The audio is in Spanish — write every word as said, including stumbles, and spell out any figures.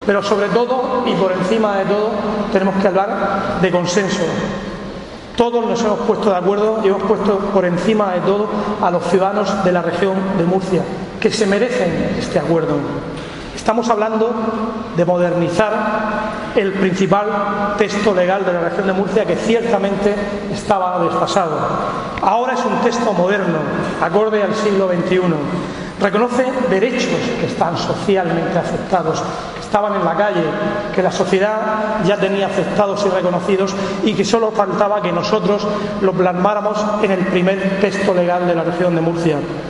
Pero sobre todo, y por encima de todo, tenemos que hablar de consenso. Todos nos hemos puesto de acuerdo y hemos puesto por encima de todo a los ciudadanos de la región de Murcia, que se merecen este acuerdo. Estamos hablando de modernizar el principal texto legal de la región de Murcia, que ciertamente estaba desfasado. Ahora es un texto moderno, acorde al siglo veintiuno. Reconoce derechos que están socialmente aceptados, que estaban en la calle, que la sociedad ya tenía aceptados y reconocidos, y que solo faltaba que nosotros lo plasmáramos en el primer texto legal de la región de Murcia.